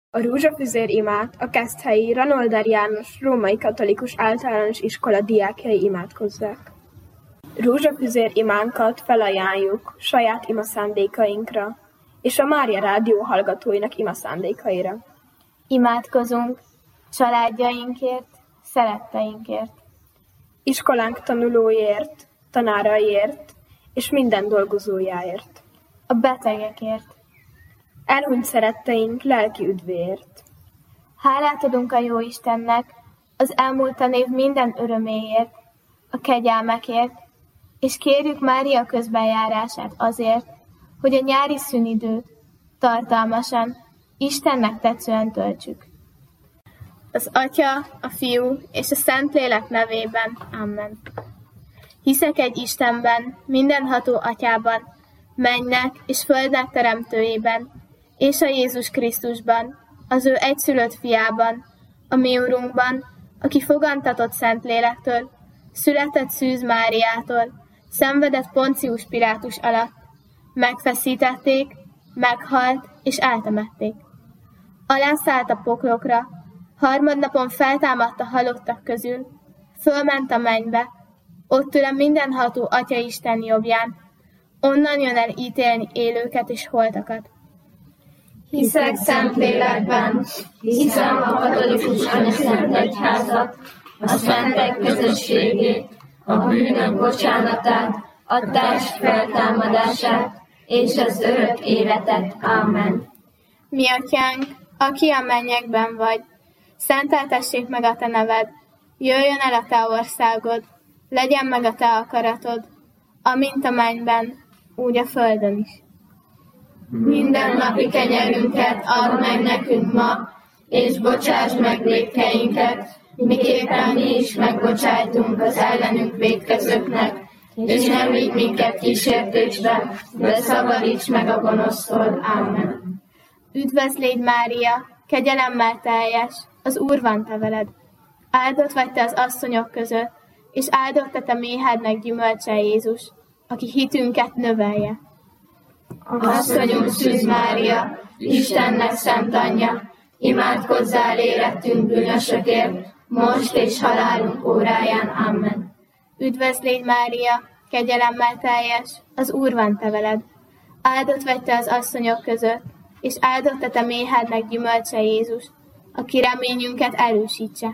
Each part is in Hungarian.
A Rózsafüzér imát a Keszthelyi Ranolder János Római Katolikus Általános Iskola diákjai imádkozzák. Rózsafüzér imánkat felajánljuk saját imaszándékainkra és a Mária Rádió hallgatóinak imaszándékaira. Imádkozunk családjainkért, szeretteinkért, iskolánk tanulóiért, tanáraiért és minden dolgozójáért, a betegekért, elhunyt szeretteink lelki üdvéért. Hálát adunk a Jóistennek az elmúlt év minden öröméért, a kegyelmekért, és kérjük Mária közbenjárását azért, hogy a nyári szünidőt tartalmasan, Istennek tetszően töltsük. Az Atya, a Fiú és a Szentlélek nevében. Amen. Hiszek egy Istenben, mindenható Atyában, mennynek és földnek teremtőjében, és a Jézus Krisztusban, az ő egyszülött fiában, a mi Urunkban, aki fogantatott Szentlélektől, született Szűz Máriától, szenvedett Poncius Pilátus alatt, megfeszítették, meghalt és eltemették. Alászállt a poklokra, harmadnapon feltámadt a halottak közül, fölment a mennybe, ott ül a mindenható Atya Isten jobbján, onnan jön el ítélni élőket és holtakat. Hiszek Szentlélekben, hiszem a katolikus anyaszent egyházat, a szentek közösségét, a bűnök bocsánatát, a test feltámadását és az örök életet. Amen. Mi Atyánk, aki a mennyekben vagy, szenteltessék meg a te neved, jöjjön el a te országod, legyen meg a te akaratod, amint a mennyben, úgy a földön is. Minden napi kenyerünket add meg nekünk ma, és bocsáss meg vétkeinket, miképpen mi is megbocsájtunk az ellenünk vétkezőknek, és nem vigy minket kísértésbe, de szabadíts meg a gonosztól. Amen. Üdvözlégy Mária, kegyelemmel teljes, az Úr van te veled. Áldott vagy te az asszonyok között, és áldott a te méhednek gyümölcse Jézus, aki hitünket növelje. Asszonyunk Szűz Mária, Istennek szent anyja, imádkozzál érettünk bűnösökért, most és halálunk óráján. Amen. Üdvözlégy Mária, kegyelemmel teljes, az Úr van te veled. Áldott vagy te az asszonyok között, és áldott a te méhednek gyümölcse Jézus, aki reményünket erősítse.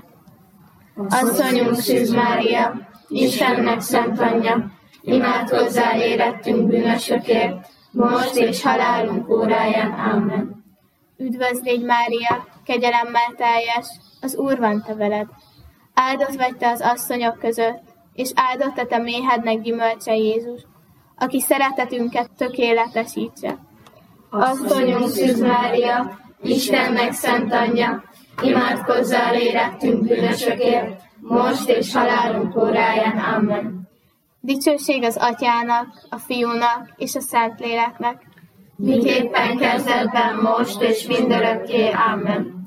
Asszonyunk Szűz Mária, Istennek szent anyja, imádkozzál érettünk bűnösökért, most és halálunk óráján. Amen. Üdvözlégy Mária, kegyelemmel teljes, az Úr van te veled. Áldott vagy te az asszonyok között, és áldott a te méhednek gyümölcse Jézus, aki szeretetünket tökéletesítse. Asszonyunk Szűz Mária, Istennek szent anyja, imádkozzál érettünk bűnösökért, most és halálunk óráján. Amen. Dicsőség az Atyának, a Fiúnak és a Szentléleknek, miképpen kezdetben, most és mindörökké. Amen.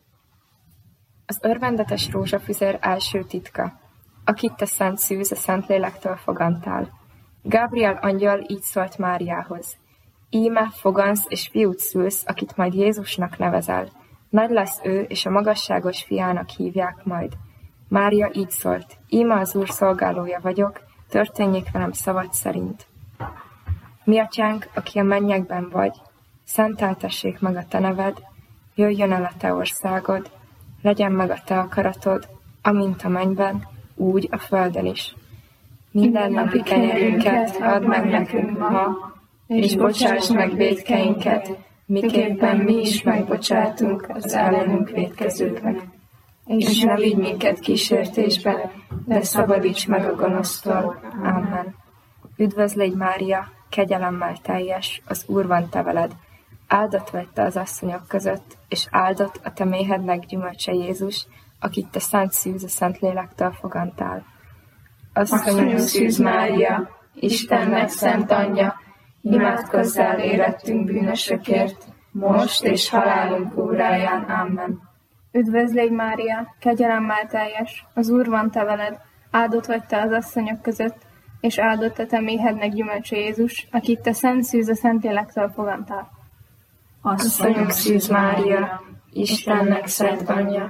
Az örvendetes rózsafüzér első titka, akit te Szent Szűz a Szentlélektől fogantál. Gabriel angyal így szólt Máriához: íme fogansz és fiút szülsz, akit majd Jézusnak nevezel. Nagy lesz ő, és a magasságos fiának hívják majd. Mária így szólt: íme az Úr szolgálója vagyok, történjék velem szavad szerint. Mi Atyánk, aki a mennyekben vagy, szenteltessék meg a te neved, jöjjön el a te országod, legyen meg a te akaratod, amint a mennyben, úgy a földön is. Minden napi kenyerünket add meg nekünk ma, és bocsáss meg vétkeinket, miképpen mi is megbocsátunk az ellenünk vétkezőknek. És ne vigy minket kísértésbe, de szabadíts meg a gonosztól. Amen. Üdvözlégy Mária, kegyelemmel teljes, az Úr van te veled. Áldott vagy te az asszonyok között, és áldott a te méhednek gyümölcse Jézus, akit te Szent Szűz a Szentlélektől fogantál. Asszonyunk Szűz Mária, Istennek szent anyja, imádkozzál érettünk bűnösökért, most és halálunk óráján. Amen. Üdvözlégy Mária, kegyelemmel teljes, az Úr van te veled, áldott vagy te az asszonyok között, és áldott a te méhednek gyümölcse Jézus, akit te Szent Szűz a Szentlélektől fogantál. Asszonyunk Szűz Mária, Istennek szent anyja,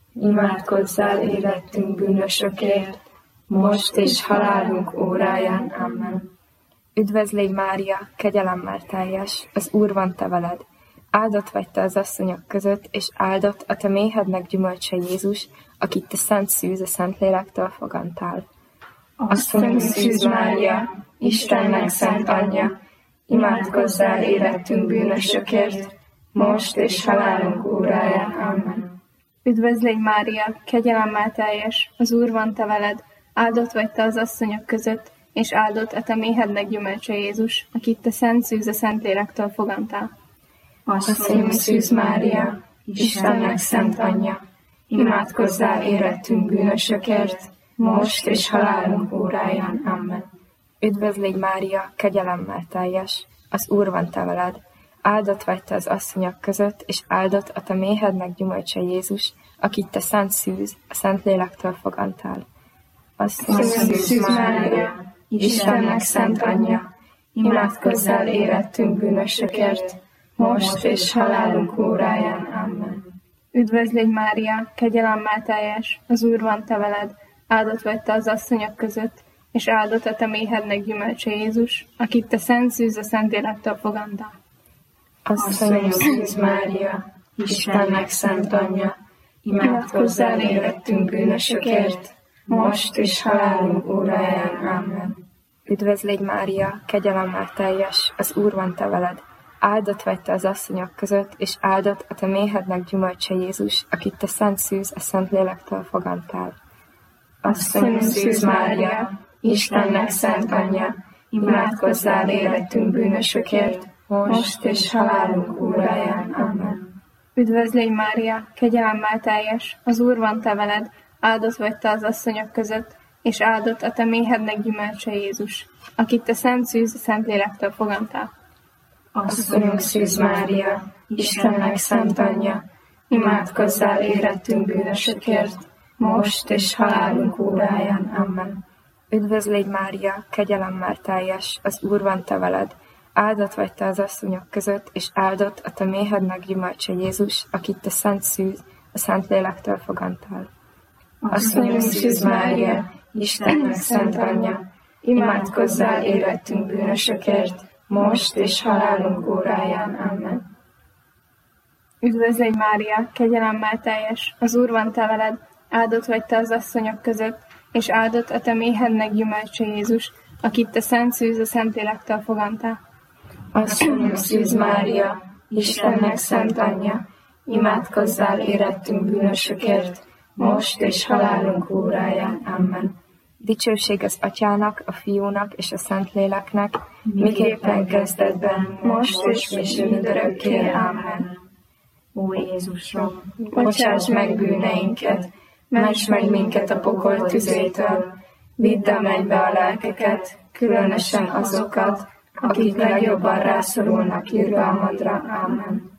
imádkozzál érettünk bűnösökért, most és halálunk óráján. Amen. Üdvözl légy, Mária, kegyelemmel teljes, az Úr van te veled. Áldott vagy te az asszonyok között, és áldott a te méhednek gyümölcse Jézus, akit te szent szűz a Szentlélektől fogantál. Asszonyunk szűz Mária, Istennek szent anyja, imádkozzál érettünk bűnösökért, most és halálunk óráján. Amen. Üdvözl légy, Mária, kegyelemmel teljes, az Úr van te veled, áldott vagy te az asszonyok között, és áldott a te méhednek gyümölcse Jézus, akit te szent szűz a Szentlélektől fogantál. Asszonyunk szűz Mária, Istennek szent anyja, imádkozzál érettünk bűnösökért, most és halálunk óráján. Amen. Üdvözl légy, Mária, kegyelemmel teljes, az Úr van te veled, áldott vagy te az asszonyok között, és áldott a te méhednek gyümölcse Jézus, akit te szent szűz a Szentlélektől fogantál. Asszonyunk szűz Mária, Istennek szent anyja, imádkozzál érettünk bűnösökért, most és halálunk óráján. Amen. Üdvözl légy, Mária, kegyelemmel teljes, az Úr van te veled, áldott vagy te az asszonyok között, és áldott a te méhednek gyümölcse Jézus, akit te szent szűz a Szentlélektől fogantál. Asszonyunk szűz Mária, Istennek szent anyja, imádkozzál érettünk bűnösökért, most és halálunk óráján. Amen. Üdvözl légy, Mária, kegyelemmel teljes, az Úr van te veled, áldott vagy te az asszonyok között, és áldott a te méhednek gyümölcse Jézus, akit te szent szűz a Szentlélektől fogantál. Asszonyunk szűz Mária, Istennek szent anyja, imádkozzál érettünk bűnösökért, most és halálunk óráján. Amen. Üdvözl légy, Mária, kegyelemmel teljes, az Úr van te veled, áldott vagy te az asszonyok között, és áldott a te méhednek gyümölcse Jézus, akit te szent szűz a Szentlélektől fogantál. Asszonyunk szűz Mária, Istennek szent anyja, imádkozzál érettünk bűnösökért, most és halálunk óráján. Amen. Üdvözl légy, Mária, kegyelemmel teljes, az Úr van te veled, áldott vagy te az asszonyok között, és áldott a te méhednek gyümölcse Jézus, akit te szent szűz a Szentlélektől fogantál. Asszonyunk szűz Mária, Istennek szent anyja, imádkozzál érettünk bűnösökért, most és halálunk óráján. Amen. Üdvözl légy, Mária, kegyelemmel teljes, az Úr van te veled, áldott vagy te az asszonyok között, és áldott a te méhednek gyümölcse Jézus, akit te szent szűz a Szentlélektől fogantál. Asszonyunk szűz Mária, Istennek szent anyja, imádkozzál érettünk bűnösökért, most és halálunk óráján. Amen. Dicsőség az Atyának, a Fiúnak és a Szentléleknek, miképpen kezdetben, most és mindörökké. Amen. Ó Jézusom, bocsáss meg bűneinket, ments meg minket a pokol tüzétől, vidd a mennybe a lelkeket, különösen azokat, akik legjobban rászorulnak irgalmadra. Amen.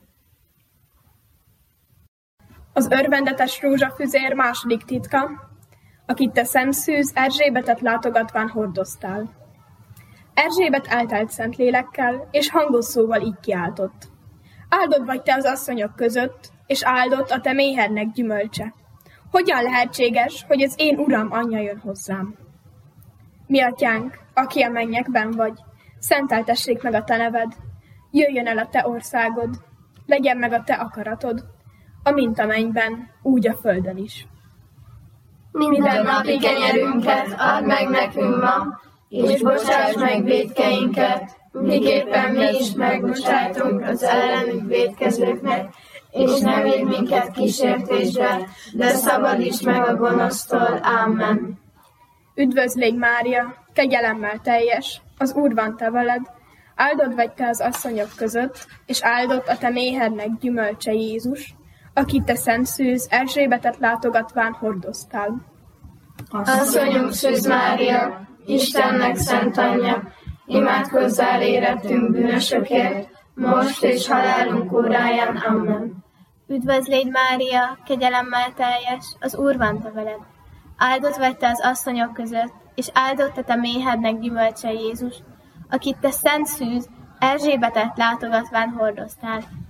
Az örvendetes rózsafüzér második titka, akit te szent szűz Erzsébetet látogatván hordoztál. Erzsébet eltelt Szentlélekkel, és hangos szóval így kiáltott. Áldott vagy te az asszonyok között, és áldott a te méhednek gyümölcse. Hogyan lehetséges, hogy az én Uram anyja jön hozzám? Mi atyánk, aki a mennyekben vagy, szenteltessék meg a te neved, jöjjön el a te országod, legyen meg a te akaratod, amint a mennyben, úgy a földön is. Minden napi kenyerünket add meg nekünk ma, és bocsáss meg vétkeinket, miképpen mi is megbocsájtunk az ellenünk vétkezőknek, és ne védj minket kísértésbe, de szabadíts meg a gonosztól. Amen. Üdvözl légy, Mária, kegyelemmel teljes, az Úr van te veled, áldott vagy te az asszonyok között, és áldott a te méhednek gyümölcse Jézus, akit te szent szűz Erzsébetet látogatván hordoztál. Asszonyunk szűz Mária, Istennek szent anyja, imádkozzál érettünk bűnösökért, most és halálunk óráján. Amen. Üdvözl légy, Mária, kegyelemmel teljes, az Úr van te veled. Áldott vagy te az asszonyok között, és áldott a te méhednek gyümölcse Jézus, akit te szent szűz Erzsébetet látogatván hordoztál.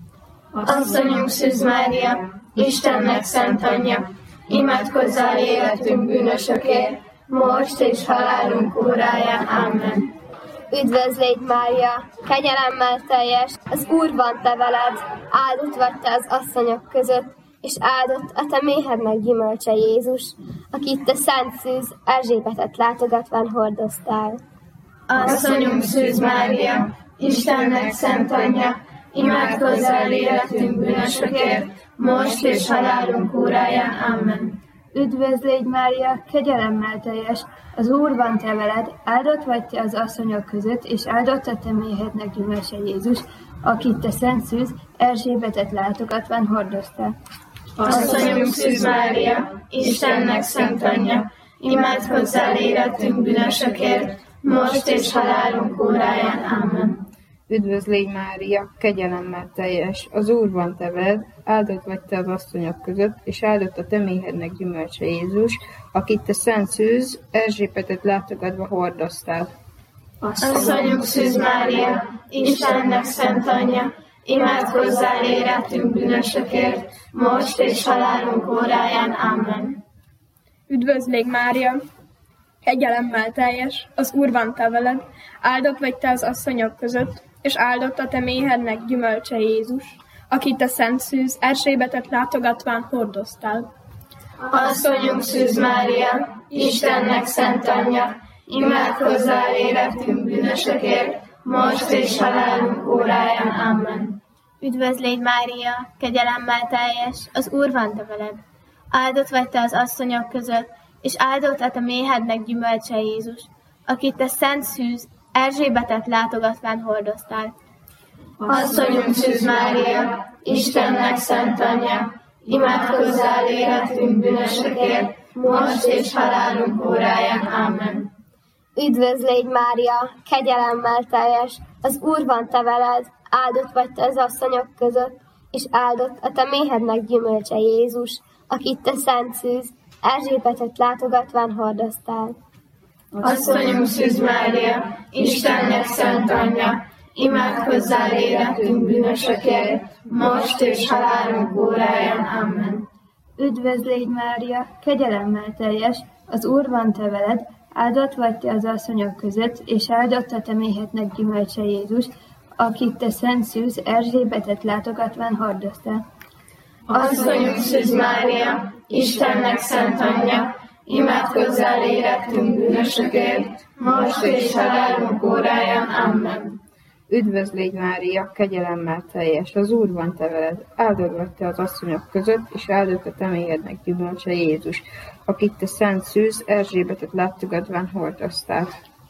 Asszonyunk Szűz Mária, Istennek szent anyja, imádkozzál életünk bűnösökért, most és halálunk óráján. Amen. Üdvözl légy, Mária, kegyelemmel teljes, az Úr van te veled, áldott vagy te az asszonyok között, és áldott a te méhednek gyümölcse Jézus, akit te Szent Szűz Erzsébetet látogatván hordoztál. Asszonyunk Szűz Mária, Istennek szent anyja, imádkozzál életünk bűnösökért, most és halálunk óráján. Amen. Üdvözl légy, Mária, kegyelemmel teljes, az Úr van te veled, áldott vagy te az asszonyok között, és áldott a te méhednek gyümölcse Jézus, akit te Szent Szűz Erzsébetet látogatván hordoztál. Asszonyunk Szűz Mária, Istennek szent anyja, imádkozzál életünk bűnösökért, most és halálunk óráján. Amen. Üdvözl légy, Mária, kegyelemmel teljes, az Úr van te veled, áldott vagy te az asszonyok között, és áldott a te méhednek gyümölcse Jézus, akit te Szent Szűz Erzsébetet látogatva hordoztál. Asszonyunk Szűz Mária, Istennek szent anyja, imádkozzál életünk bűnösökért, most és halálunk óráján. Amen. Üdvözl légy, Mária, kegyelemmel teljes, az Úr van te veled, áldott vagy te az asszonyok között, és áldott a te méhednek gyümölcse Jézus, akit te Szent Szűz Erzsébetet látogatván hordoztál. Asszonyunk Szűz Mária, Istennek szent anyja, imádkozzál életünk bűnösökért, most és halálunk óráján. Amen. Üdvözl légy, Mária, kegyelemmel teljes, az Úr van te veled, áldott vagy te az asszonyok között, és áldott a te méhednek gyümölcse Jézus, akit te Szent Szűz Erzsébetet látogatván hordoztál. Asszonyunk Szűz Mária, Istennek szent anyja, imádkozzál életünk bűnösökért, most és halálunk óráján. Amen. Üdvözl légy, Mária, kegyelemmel teljes, az Úr van te veled, áldott vagy te az asszonyok között, és áldott a te méhednek gyümölcse Jézus, akit te Szent Szűz Erzsébetet látogatván hordoztál. Asszonyunk Szűz Mária, Istennek szent anyja, imádkozzál életünk bűnösökért, most és halálunk óráján. Amen. Üdvözl légy, Mária, kegyelemmel teljes, az Úr van te veled, áldott vagy te az asszonyok között, és áldott a te méhednek gyümölcse Jézus, akit te Szent Szűz Erzsébetet látogatván hordoztál. Asszonyunk Szűz Mária, Istennek szent anyja, imádkozzál életünk bűnösökért, most és halálunk óráján. Amen. Üdvözl légy, Mária, kegyelemmel teljes, az Úr van te veled, áldott vagy te az asszonyok között, és áldott a te méhednek gyümölcse Jézus, akit te Szent Szűz Erzsébetet látogatván hordoztál.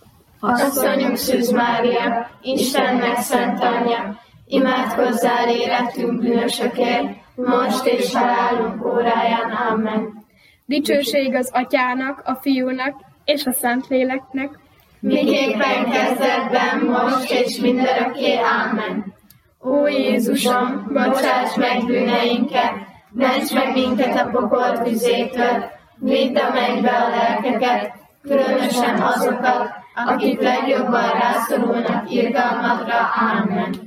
Asszonyunk Szűz Mária, Istennek szent anyja, imádkozzál életünk bűnösökért, most és halálunk óráján. Amen. Dicsőség az Atyának, a Fiúnak és a Szentléleknek, miképpen kezdetben, most és mindörökké. Amen. Ó Jézusom, bocsáss meg bűneinket, ments meg minket a pokol tüzétől, vidd a mennybe a lelkeket, különösen azokat, akik legjobban rászorulnak irgalmadra. Amen.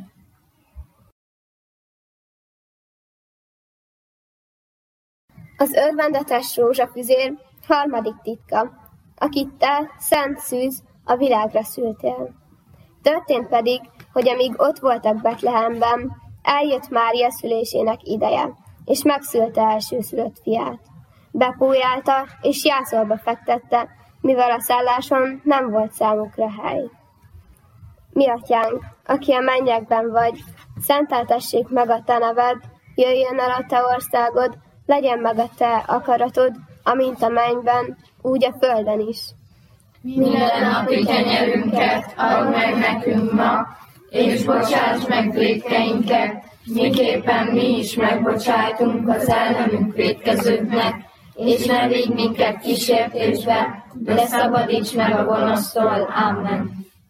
Az örvendetes rózsafüzér harmadik titka, akit te, Szent Szűz, a világra szültél. Történt pedig, hogy amíg ott voltak Betlehemben, eljött Mária szülésének ideje, és megszülte elsőszülött fiát. Bepújálta, és jászolba fektette, mivel a szálláson nem volt számukra hely. Mi atyánk, aki a mennyekben vagy, szenteltessék meg a te neved, jöjjön el a te országod, legyen meg a te akaratod, amint a mennyben, úgy a földön is. Minden napi kenyerünket add meg nekünk ma, és bocsáss meg vétkeinket, miképpen mi is megbocsájtunk az ellenünk vétkezőknek, és ne vigy minket kísértésbe, de szabadíts meg a gonosztól. Amen.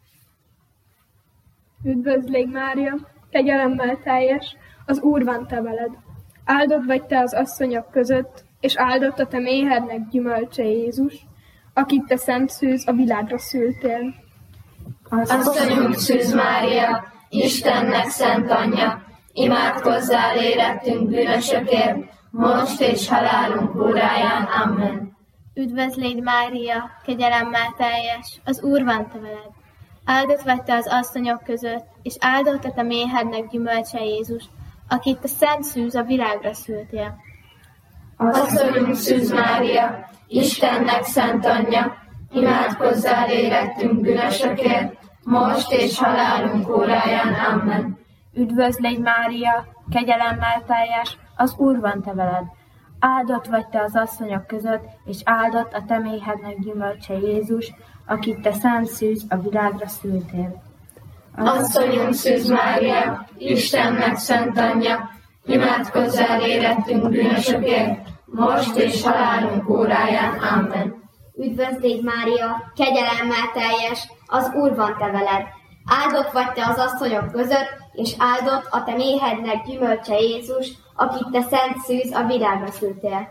Üdvözl légy, Mária, kegyelemmel teljes, az Úr van te veled. Áldott vagy te az asszonyok között, és áldott a te méhednek gyümölcse Jézus, akit te Szent Szűz a világra szültél. Asszonyunk Szűz Mária, Istennek szent anyja, imádkozzál érettünk bűnösökért, most és halálunk óráján. Amen. Üdvözl légy Mária, kegyelemmel teljes, az Úr van te veled. Áldott vagy te az asszonyok között, és áldott a te méhednek gyümölcse Jézus, akit te szent szűz a világra szültél. Asszonyunk Szűz Mária, Istennek szent anyja, imádkozzál érettünk bűnösökért, most és halálunk óráján. Amen. Üdvözl légy Mária, kegyelemmel teljes, az Úr van te veled. Áldott vagy te az asszonyok között, és áldott a te méhednek gyümölcse Jézus, akit te szent szűz a világra szültél. Asszonyunk Szűz Mária, Istennek szent anyja, imádkozzál érettünk bűnösökért, most és halálunk óráján. Amen. Üdvözl légy Mária, kegyelemmel teljes, az Úr van te veled. Áldott vagy te az asszonyok között, és áldott a te méhednek gyümölcse Jézus, akit te szent szűz a világra szültél.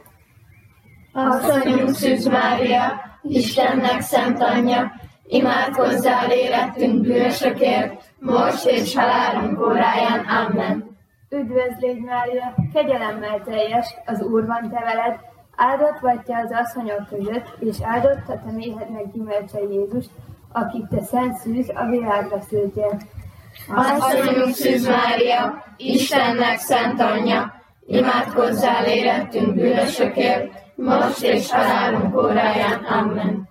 Asszonyunk Szűz Mária, Istennek szent anyja, imádkozzál érettünk bűnösökért, most és halálunk óráján. Amen. Üdvözl légy Mária, kegyelemmel teljes, az Úr van te veled. Áldott vagy te az asszonyok között, és áldott a te méhednek gyümölcse Jézus, akit te szent szűz a világra szültél. Asszonyunk Szűz Mária, Istennek szent anyja, imádkozzál érettünk bűnösökért, most és halálunk óráján. Amen.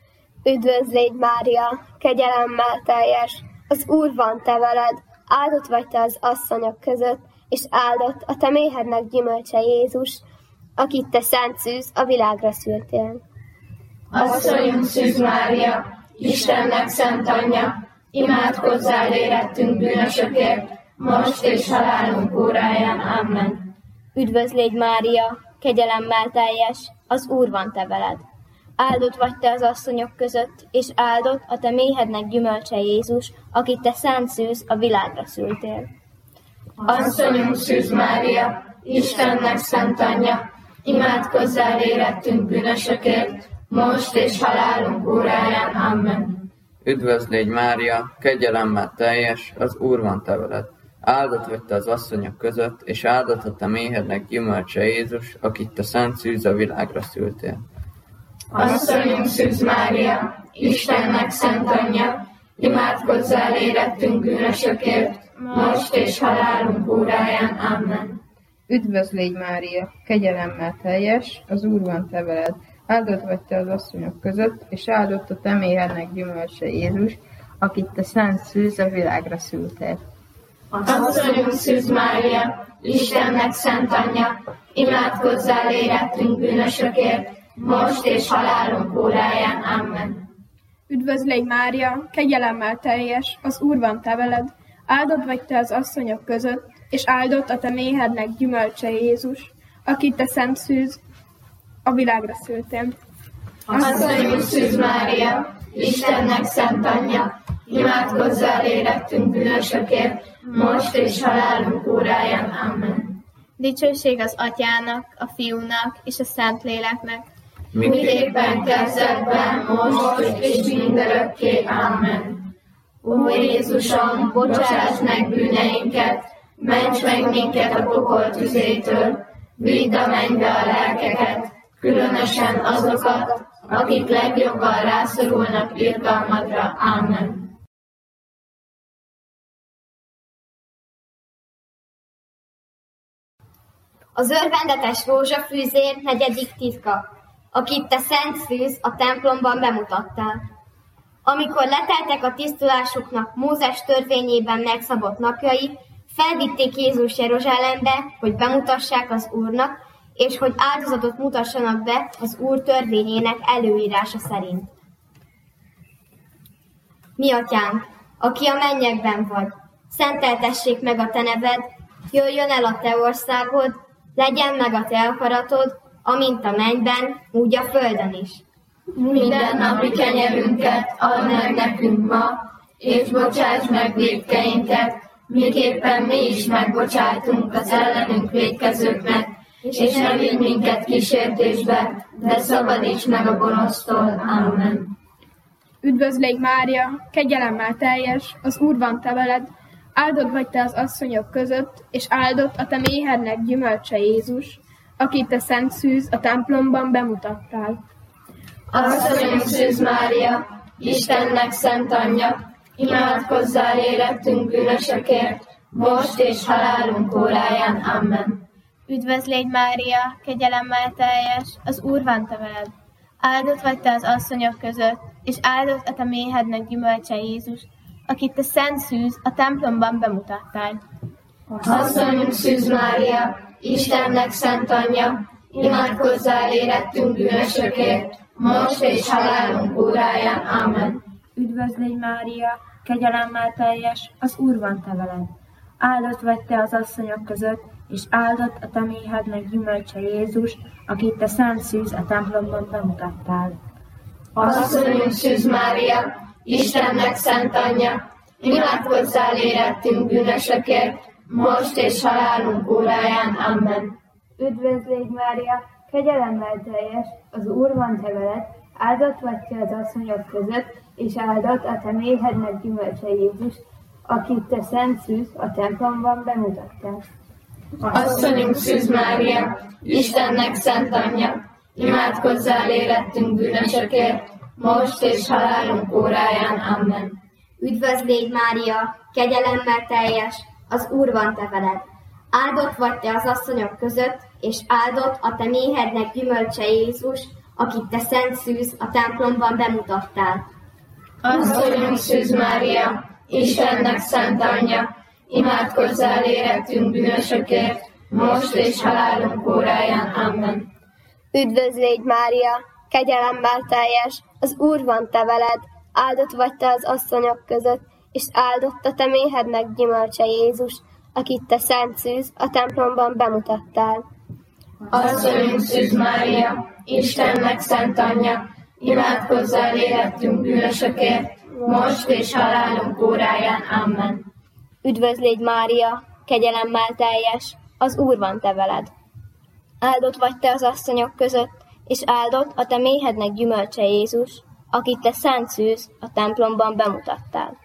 Üdvözl légy Mária, kegyelemmel teljes, az Úr van te veled. Áldott vagy te az asszonyok között, és áldott a te méhednek gyümölcse Jézus, akit te szent szűz a világra szültél. Asszonyunk Szűz Mária, Istennek szent anyja, imádkozzál érettünk bűnösökért, most és halálunk óráján. Amen. Üdvözl légy Mária, kegyelemmel teljes, az Úr van te veled. Áldott vagy te az asszonyok között, és áldott a te méhednek gyümölcse Jézus, akit te szent szűz a világra szültél. Asszonyunk Szűz Mária, Istennek szent anyja, imádkozzál érettünk bűnösökért, most és halálunk óráján. Amen. Üdvözl légy Mária, kegyelemmel teljes, az Úr van te veled. Áldott vagy te az asszonyok között, és áldott a te méhednek gyümölcse Jézus, akit te szent szűz a világra szültél. Asszonyunk Szűz Mária, Istennek szent anyja, imádkozzál érettünk bűnösökért, most és halálunk óráján. Amen. Üdvözl légy Mária, kegyelemmel teljes, az Úr van te veled. Áldott vagy te az asszonyok között, és áldott a te méhednek gyümölcse Jézus, akit te szent szűz a világra szültél. Asszonyunk Szűz Mária, Istennek szent anyja, imádkozzál érettünk bűnösökért, most és halálunk óráján. Amen. Üdvözl légy Mária, kegyelemmel teljes, az Úr van te veled. Áldott vagy te az asszonyok között, és áldott a te méhednek gyümölcse Jézus, akit te szent szűz a világra szültél. Asszonyunk Szűz Mária, Istennek szent anyja, imádkozzál érettünk bűnösökért, most és halálunk óráján. Amen. Dicsőség az Atyának, a Fiúnak és a Szentléleknek, miképpen kezdetben, most és mindörökké. Amen. Ó Jézusom, bocsáss meg bűneinket, ments meg minket a pokol tüzétől, vidd a mennybe a lelkeket, különösen azokat, akik legjobban rászorulnak irgalmadra. Amen. Az örvendetes rózsafűzér 4. titka, akit te szent szűz a templomban bemutattál. Amikor leteltek a tisztulásuknak Mózes törvényében megszabott napjai, felvitték Jézus Jeruzsálembe, hogy bemutassák az Úrnak, és hogy áldozatot mutassanak be az Úr törvényének előírása szerint. Mi atyánk, aki a mennyekben vagy, szenteltessék meg a te neved, jöjjön el a te országod, legyen meg a te akaratod, amint a mennyben, úgy a földön is. Minden napi kenyerünket add meg nekünk ma, és bocsáss meg vétkeinket, miképpen mi is megbocsátunk az ellenünk vétkezőknek, és ne vigy minket kísértésbe, de szabadíts meg a gonosztól. Amen. Üdvözl légy Mária, kegyelemmel teljes, az Úr van te veled. Áldott vagy te az asszonyok között, és áldott a te méhednek gyümölcse Jézus, akit te szent szűz a templomban bemutattál. Asszonyunk Szűz Mária, Istennek szent anyja, imádkozzál érettünk bűnösökért, most és halálunk óráján. Amen. Üdvözl légy Mária, kegyelemmel teljes, az Úr van te veled. Áldott vagy te az asszonyok között, és áldott a te méhednek gyümölcse Jézus, akit te szent szűz a templomban bemutattál. Asszonyunk Szűz Mária, Istennek szent anyja, imádkozzál érettünk bűnösökért, most és halálunk óráján. Amen. Üdvözl légy Mária, kegyelemmel teljes, az Úr van te veled. Áldott vagy te az asszonyok között, és áldott a te méhednek gyümölcse Jézus, akit te szent szűz a templomban bemutattál. Asszonyunk Szűz Mária, Istennek szent anyja, imádkozzál érettünk bűnösökért, most és halálunk óráján. Amen. Üdvözl légy Mária, kegyelemmel teljes, az Úr van te veled, áldott vagy te az asszonyok között, és áldott a te méhednek gyümölcse Jézus, akit te szent szűz a templomban bemutattál. Asszonyunk Szűz Mária, Istennek szent anyja, imádkozzál érettünk bűnösökért, most és halálunk óráján. Amen. Üdvözl légy Mária, kegyelemmel teljes, az Úr van te veled. Áldott vagy te az asszonyok között, és áldott a te méhednek gyümölcse Jézus, akit te szent szűz a templomban bemutattál. Asszonyunk Szűz Mária, Istennek szent anyja, imádkozzál érettünk bűnösökért, most és halálunk óráján. Amen. Üdvözl légy Mária, kegyelemmel teljes, az Úr van te veled, áldott vagy te az asszonyok között, és áldott a te méhednek gyümölcse Jézus, akit te szent szűz a templomban bemutattál. Asszonyunk Szűz Mária, Istennek szent anyja, imádkozzál érettünk bűnösökért, most és halálunk óráján. Amen. Üdvözl légy Mária, kegyelemmel teljes, az Úr van te veled. Áldott vagy te az asszonyok között, és áldott a te méhednek gyümölcse Jézus, akit te szent szűz a templomban bemutattál.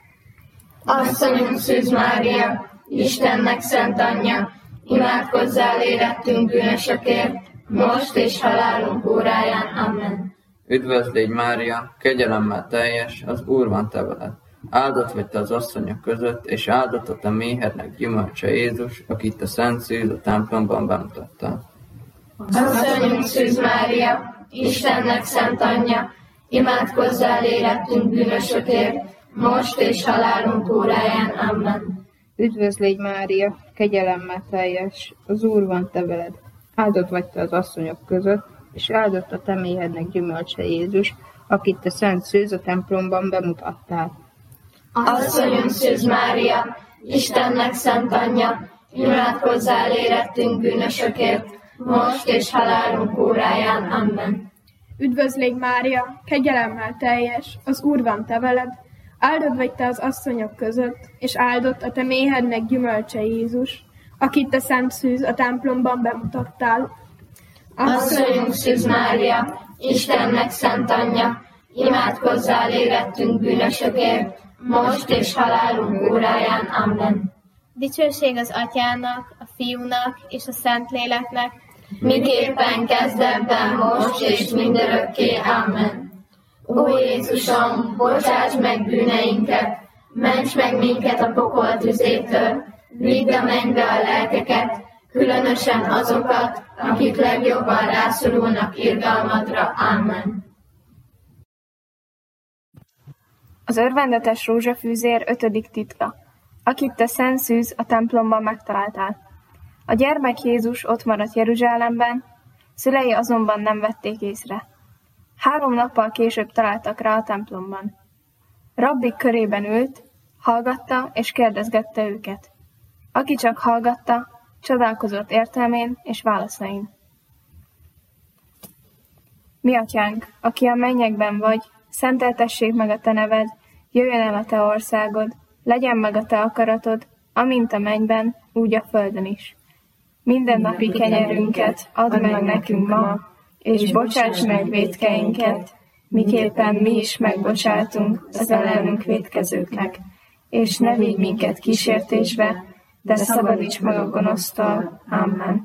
Asszonyunk Szűz Mária, Istennek szent anyja, imádkozzál érettünk bűnösökért, most és halálunk óráján. Amen. Üdvözl légy Mária, kegyelemmel teljes, az Úr van te veled. Áldott vagy te az asszonyok között, és áldott a te méhednek gyümölcse Jézus, akit te szent szűz a templomban bemutattál. Asszonyunk Szűz Mária, Istennek szent anyja, imádkozzál érettünk bűnösökért, most és halálunk óráján. Amen. Üdvözl légy Mária, kegyelemmel teljes, az Úr van te veled. Áldott vagy te az asszonyok között, és áldott a te méhednek gyümölcse Jézus, akit te szent szűz a templomban bemutattál. Asszonyunk Szűz Mária, Istennek szent anyja, imádkozzál érettünk bűnösökért, most és halálunk óráján. Amen. Üdvözl légy Mária, kegyelemmel teljes, az Úr van te veled, áldott vagy te az asszonyok között, és áldott a te méhednek gyümölcse Jézus, akit te szent szűz a templomban bemutattál. Asszonyunk Szűz Mária, Istennek szent anyja, imádkozzál érettünk bűnösökért, most és halálunk óráján. Amen. Dicsőség az Atyának, a Fiúnak és a Szentléleknek, miképpen kezdetben, most és mindörökké. Amen. Ó Jézusom, bocsáss meg bűneinket, ments meg minket a pokol tüzétől, vidd a mennybe a lelkeket, különösen azokat, akik legjobban rászorulnak irgalmadra. Amen. Az örvendetes rózsafűzér 5. titka, akit te szent szűz a templomban megtaláltál. A gyermek Jézus ott maradt Jeruzsálemben, szülei azonban nem vették észre. 3 nappal később találtak rá a templomban. Rabbik körében ült, hallgatta és kérdezgette őket. Aki csak hallgatta, csodálkozott értelmén és válaszain. Mi atyánk, aki a mennyekben vagy, szenteltessék meg a te neved, jöjjön el a te országod, legyen meg a te akaratod, amint a mennyben, úgy a földön is. Minden napi kenyerünket add meg nekünk ma, és bocsáss meg vétkeinket, miképpen mi is megbocsátunk az ellenünk vétkezőknek. és ne vigy minket kísértésbe, de szabadíts meg a gonosztól. Amen.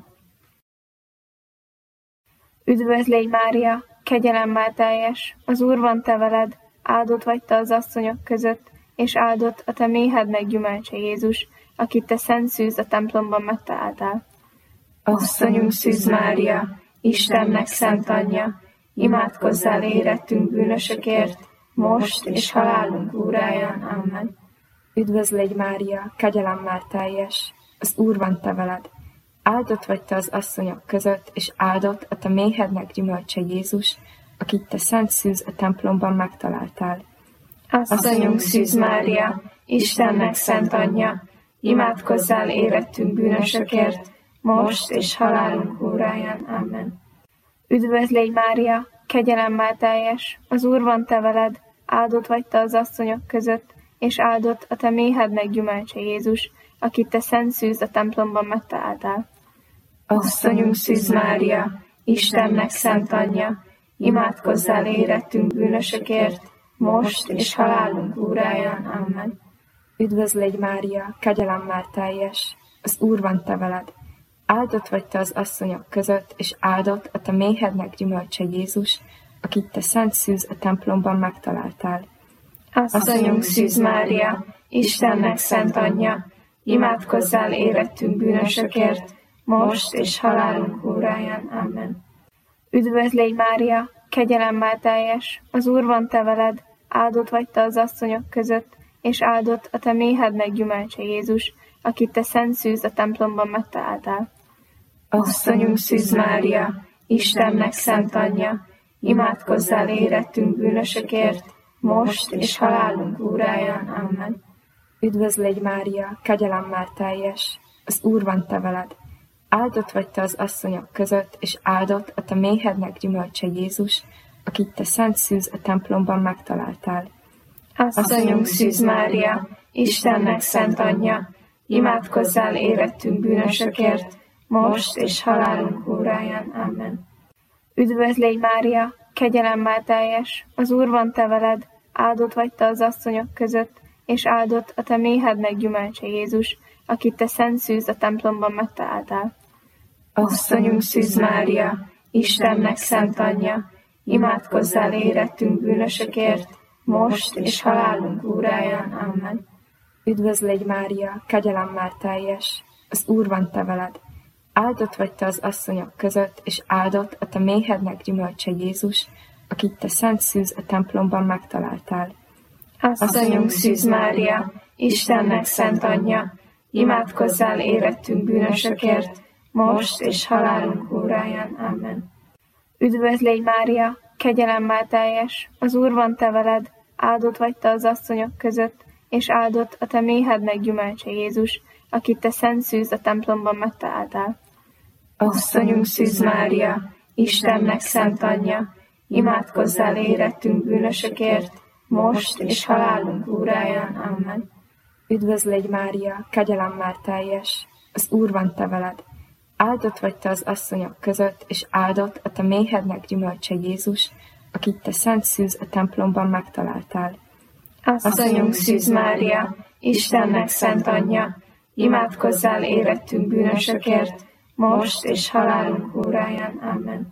Üdvözl légy, Mária, kegyelemmel teljes, az Úr van te veled, áldott vagy te az asszonyok között, és áldott a te méhednek gyümölcse Jézus, akit te szent szűz a templomban megtaláltál. Asszonyunk Szűz Mária, Istennek szent anyja, imádkozzál érettünk bűnösökért, most és halálunk óráján. Amen. Üdvözl légy, Mária, kegyelemmel teljes, az Úr van te veled, áldott vagy te az asszonyok között, és áldott a te méhednek gyümölcse Jézus, akit te szent szűz a templomban megtaláltál. Asszonyunk Szűz Mária, Istennek szent anyja, imádkozzál érettünk bűnösökért, most és halálunk óráján. Amen. Üdvözl légy, Mária, kegyelemmel teljes, az Úr van te veled, áldott vagy te az asszonyok között, és áldott a te méhednek gyümölcse Jézus, akit te szent szűz a templomban megtaláltál. Asszonyunk Szűz Mária, Istennek szent anyja, imádkozzál érettünk bűnösökért, most és halálunk óráján. Amen. Üdvözl légy, Mária, kegyelemmel teljes, az Úr van te veled, áldott vagy te az asszonyok között, és áldott a te méhednek gyümölcse Jézus, akit te szent szűz a templomban megtaláltál. Asszonyunk Szűz Mária, Istennek szent anyja, imádkozzál érettünk bűnösökért, most és halálunk óráján. Amen. Üdvözl légy, Mária, kegyelemmel teljes, az Úr van te veled, áldott vagy te az asszonyok között, és áldott a te méhednek gyümölcse Jézus, akit te szent szűz a templomban megtaláltál. Asszonyunk Szűz Mária, Istennek szent anyja, imádkozzál érettünk bűnösökért, most és halálunk óráján. Amen. Üdvözl légy, Mária, kegyelemmel teljes, az Úr van te veled, áldott vagy te az asszonyok között, és áldott a te méhednek gyümölcse Jézus, akit te szent szűz a templomban megtaláltál. Asszonyunk Szűz Mária, Istennek szent anyja, imádkozzál érettünk bűnösökért, most és halálunk óráján. Amen. Üdvözl légy, Mária, kegyelemmel teljes, az Úr van te veled, áldott vagy te az asszonyok között, és áldott a te méhednek gyümölcse Jézus, akit te szent szűz a templomban megtaláltál. Asszonyunk Szűz Mária, Istennek szent anyja, imádkozzál érettünk bűnösökért, most és halálunk óráján. Amen. Üdvözl légy, Mária, kegyelemmel teljes, az Úr van te veled, áldott vagy te az asszonyok között, és áldott a te méhednek gyümölcse Jézus, akit te szent szűz a templomban megtaláltál. Asszonyunk Szűz Mária, Istennek szent anyja, imádkozzál érettünk bűnösökért, most és halálunk óráján. Amen. Üdvözl légy, Mária, kegyelemmel teljes, az Úr van te veled, áldott vagy te az asszonyok között, és áldott a te méhednek gyümölcse Jézus, akit te szent szűz a templomban megtaláltál. Asszonyunk Szűz Mária, Istennek szent anyja, imádkozzál érettünk bűnösökért, most és halálunk óráján. Amen. Üdvözl légy, Mária, kegyelemmel teljes, az Úr van te veled, áldott vagy te az asszonyok között, és áldott a te méhednek gyümölcse Jézus, akit te szent szűz a templomban megtaláltál. Asszonyunk Szűz Mária, Istennek szent anyja, imádkozzál érettünk bűnösökért, most és halálunk óráján. Amen.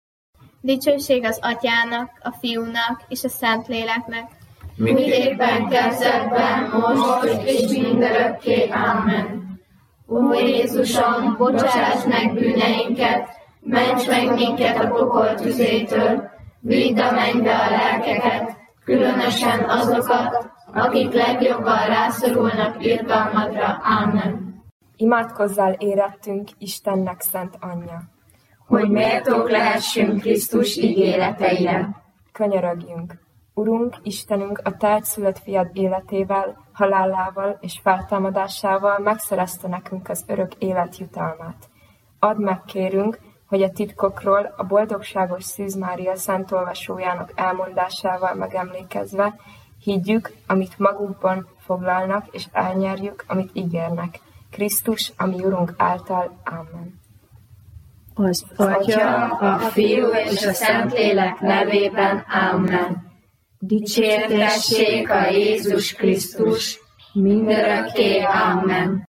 Dicsőség az Atyának, a Fiúnak és a Szentléleknek, miképpen kezdetben, most és mindörökké. Amen. Ó Jézusom, bocsáss meg bűneinket, ments meg minket a pokol tüzétől, vidd a mennybe a lelkeket, különösen azokat, akik legjobban rászorulnak irgalmadra. Amen. Imádkozzál érettünk, Istennek szent anyja, hogy méltók lehessünk Krisztus ígéreteire. Könyörögjünk! Urunk, Istenünk, a te egyszülött fiad életével, halálával és feltámadásával megszerezte nekünk az örök élet jutalmát. Add meg, kérünk, hogy a titkokról a boldogságos Szűz Mária szent olvasójának elmondásával megemlékezve higgyük, amit magukban foglalnak, és elnyerjük, amit ígérnek. Krisztus, ami Urunk által. Amen. Az Atya, a Fiú és a Szentlélek nevében. Amen. Dicsértessék a Jézus Krisztus. mindörökké. Amen.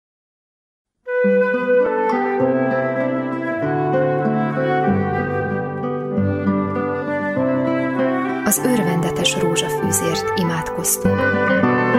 Az örvendetes rózsafűzért imádkoztunk.